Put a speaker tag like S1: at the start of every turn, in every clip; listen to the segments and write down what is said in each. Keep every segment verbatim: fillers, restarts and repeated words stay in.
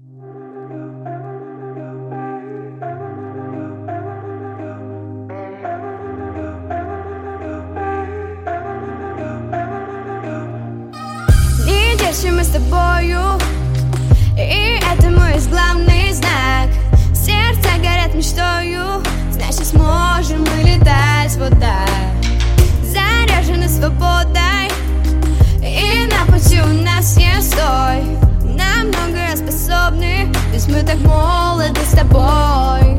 S1: Мы с тобою, и это мой главный знак. Сердца горят мечтою, значит сможем мы летать вот так. Заряжены свободой, и на пути у нас есть стой. На многое способны, ведь мы так молоды с тобой.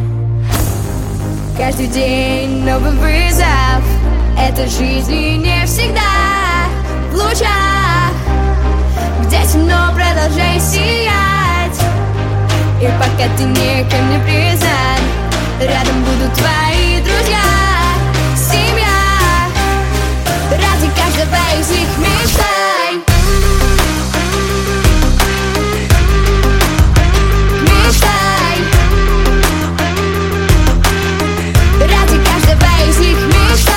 S1: Каждый день новый вызов, это жизнь не всегда в лучах, где темно, продолжай сиять. И пока ты никем не признан, рядом будут твои друзья, семья. Ради каждого из них мечтай. Мечтай. Ради каждого из них мечтай.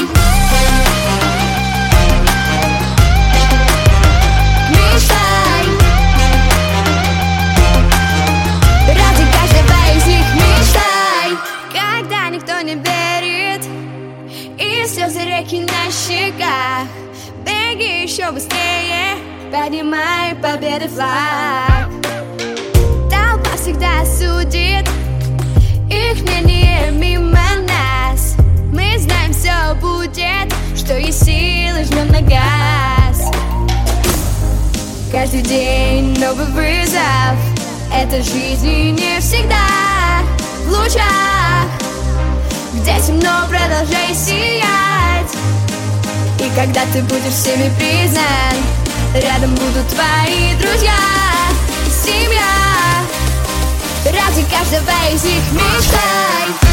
S1: Слезы реки на щеках, беги еще быстрее, поднимай победы флаг. Толпа всегда судит, их мнение мимо нас. Мы знаем, все будет, что есть силы, жмем на газ. Каждый день новый вызов, это жизнь не всегда в лучах, где темно, продолжай сиять. И когда ты будешь всеми признан, рядом будут твои друзья, семья. Ради каждого из них мечтай.